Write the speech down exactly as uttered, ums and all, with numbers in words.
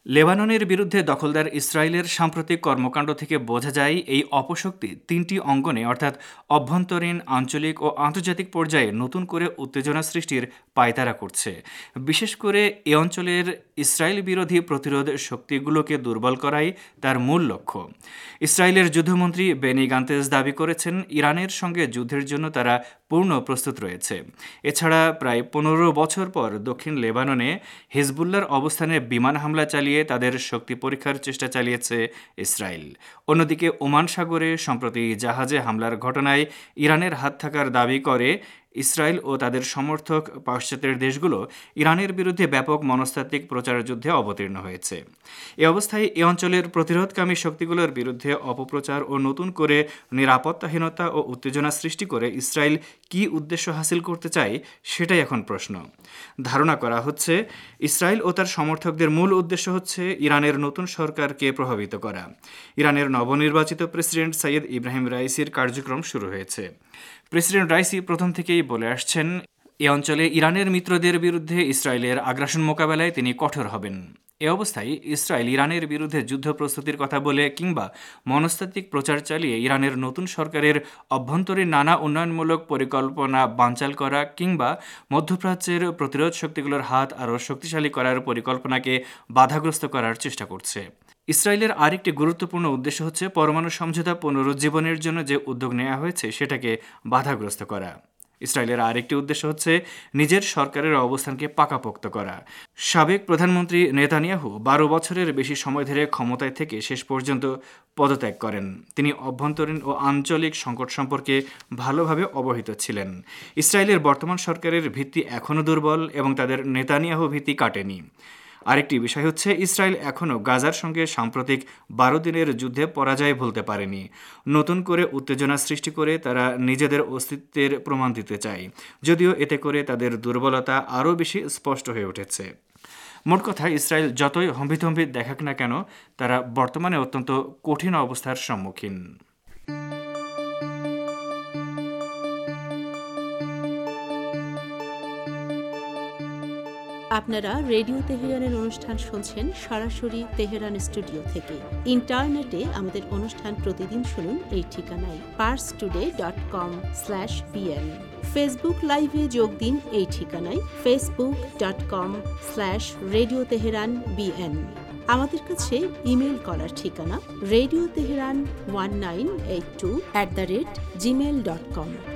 লেবাননের বিরুদ্ধে দখলদার ইসরায়েলের সাম্প্রতিক কর্মকাণ্ড থেকে বোঝা যায় এই অপশক্তি তিনটি অঙ্গনে অর্থাৎ অভ্যন্তরীণ, আঞ্চলিক ও আন্তর্জাতিক পর্যায়ে নতুন করে উত্তেজনা সৃষ্টির পায়তারা করছে। বিশেষ করে এ অঞ্চলের ইসরায়েল বিরোধী প্রতিরোধ শক্তিগুলোকে দুর্বল করাই তার মূল লক্ষ্য। ইসরায়েলের যুদ্ধমন্ত্রী বেনি গান্তেজ দাবি করেছেন, ইরানের সঙ্গে যুদ্ধের জন্য তারা পূর্ণ প্রস্তুত রয়েছে। এছাড়া প্রায় পনেরো বছর পর দক্ষিণ লেবাননে হিজবুল্লাহর অবস্থানে বিমান হামলা চালিয়ে তাদের শক্তি পরীক্ষার চেষ্টা চালিয়েছে ইসরায়েল। অন্যদিকে ওমান সাগরে সম্প্রতি জাহাজে হামলার ঘটনায় ইরানের হাত থাকার দাবি করে ইসরায়েল ও তাদের সমর্থক পাশ্চাত্যের দেশগুলো ইরানের বিরুদ্ধে ব্যাপক মনস্তাত্ত্বিক প্রচার যুদ্ধে অবতীর্ণ হয়েছে। এ অবস্থায় এ অঞ্চলের প্রতিরোধকামী শক্তিগুলোর বিরুদ্ধে অপপ্রচার ও নতুন করে নিরাপত্তাহীনতা ও উত্তেজনা সৃষ্টি করে ইসরায়েল কী উদ্দেশ্য হাসিল করতে চায়, সেটাই এখন প্রশ্ন। ধারণা করা হচ্ছে, ইসরায়েল ও তার সমর্থকদের মূল উদ্দেশ্য হচ্ছে ইরানের নতুন সরকারকে প্রভাবিত করা। ইরানের নবনির্বাচিত প্রেসিডেন্ট সৈয়দ ইব্রাহিম রাইসির কার্যক্রম শুরু হয়েছে। প্রেসিডেন্ট রাইসি প্রথম থেকেই বলে আসছেন, এ অঞ্চলে ইরানের মিত্রদের বিরুদ্ধে ইসরায়েলের আগ্রাসন মোকাবেলায় তিনি কঠোর হবেন। এ অবস্থায় ইসরায়েল ইরানের বিরুদ্ধে যুদ্ধ প্রস্তুতির কথা বলে কিংবা মনস্তাত্ত্বিক প্রচার চালিয়ে ইরানের নতুন সরকারের অভ্যন্তরীণ নানা উন্নয়নমূলক পরিকল্পনা বানচাল করা কিংবা মধ্যপ্রাচ্যের প্রতিরোধ শক্তিগুলোর হাত আরও শক্তিশালী করার পরিকল্পনাকে বাধাগ্রস্ত করার চেষ্টা করছে। ইসরায়েলের আরেকটি গুরুত্বপূর্ণ উদ্দেশ্য হচ্ছে পরমাণু সমঝোতা পুনরুজ্জীবনের জন্য যে উদ্যোগ নেওয়া হয়েছে সেটাকে বাধাগ্রস্ত করা। ইসরায়েলের আরেকটি উদ্দেশ্য হচ্ছে নিজের সরকারের অবস্থানকে পাকাপোক্ত করা। সাবেক প্রধানমন্ত্রী নেতানিয়াহু বারো বছরের বেশি সময় ধরে ক্ষমতায় থেকে শেষ পর্যন্ত পদত্যাগ করেন। তিনি অভ্যন্তরীণ ও আঞ্চলিক সংকট সম্পর্কে ভালোভাবে অবহিত ছিলেন। ইসরায়েলের বর্তমান সরকারের ভিত্তি এখনও দুর্বল এবং তাদের নেতানিয়াহু ভিত্তি কাটেনি। আরেকটি বিষয় হচ্ছে, ইসরায়েল এখনও গাজার সঙ্গে সাম্প্রতিক বারো দিনের যুদ্ধে পরাজয় ভুলতে পারেনি। নতুন করে উত্তেজনা সৃষ্টি করে তারা নিজেদের অস্তিত্বের প্রমাণ দিতে চায়, যদিও এতে করে তাদের দুর্বলতা আরও বেশি স্পষ্ট হয়ে উঠেছে। মোট কথা, ইসরায়েল যতই হম্বিতম্বি দেখাক না কেন, তারা বর্তমানে অত্যন্ত কঠিন অবস্থার সম্মুখীন। আপনারা রেডিও তেহরানের অনুষ্ঠান শুনছেন সরাসরি তেহরান স্টুডিও থেকে। ইন্টারনেটে আমাদের অনুষ্ঠান প্রতিদিন শুনুন এই ঠিকানায় Pars today dot com slash BN. Facebook লাইভে যোগ দিন এই ঠিকানায় Facebook dot com slash radio Tehran BN. আমাদের কাছে ইমেল করার ঠিকানা radio Tehran one nine eight two at the rate Gmail dot com.